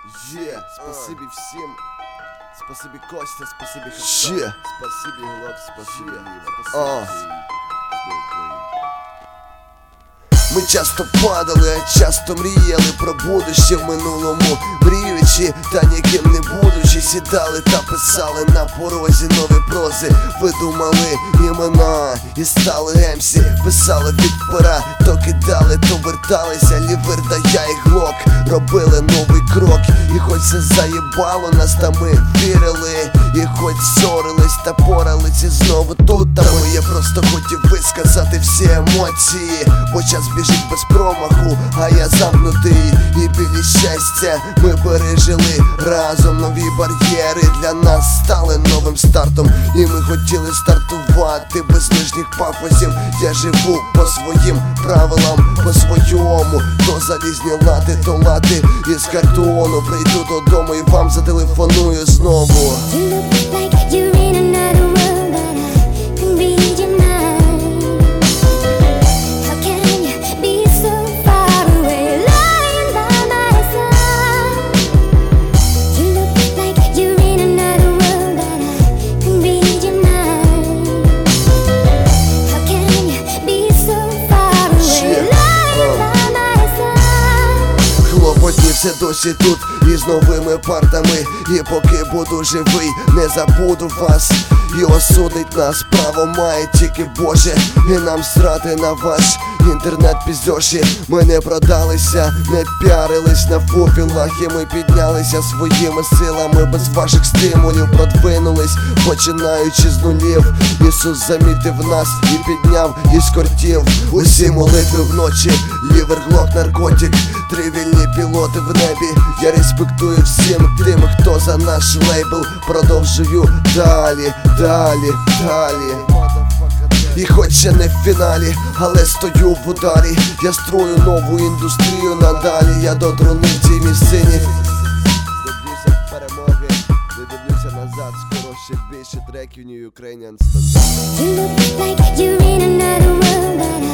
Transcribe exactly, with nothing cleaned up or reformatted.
Є, спасибі всім. Спасибі Костя, спасибі Христо. Є. Спасибі Глок, спасибі Ліва. Ми часто падали, а часто мріяли про будуще в минулому, мріючи, та ніким не будучи, сідали та писали на порозі нові прози. Видумали імена і стали емсі, писали від пера, то кидали, то верталися, лівер да я і Глок робили новий крок. І хоч це заєбало нас, та ми вірили, і хоч ссорились та порались, і знову тут, та ми я просто хотів висказати всі емоції, бо час біжить без промаху, а я замкнутий. І білі щастя ми пережили разом. Нові бар'єри для нас стали новим стартом, і ми хотіли стартувати без лишніх пафосів. Я живу по своїм правилам, по своєму, то залізні лати, то лати із картону. Прийду додому і вам зателефоную знову. Все досі тут із новими партами, і поки буду живий, не забуду вас. І осудить нас право має тільки Боже, і нам срати на ваш інтернет-піздьоші. Ми не продалися, не піарились на фуфілах, і ми піднялися своїми силами, без ваших стимулів продвинулись, починаючи з нулів. Ісус замітив нас і підняв із кортів. Усі молитви вночі, лівер, глок, наркотик, три вільні пілоти в небі. Я респектую всім тим, хто за наш лейбл. Продовжую далі, далі, далі. І хоч ще не в фіналі, але стою в ударі. Я строю нову індустрію надалі. Я дотрунив цій місцині. Доб'юся перемоги, не дивлюся назад. Скоро ще більше треків New Ukrainian Standard.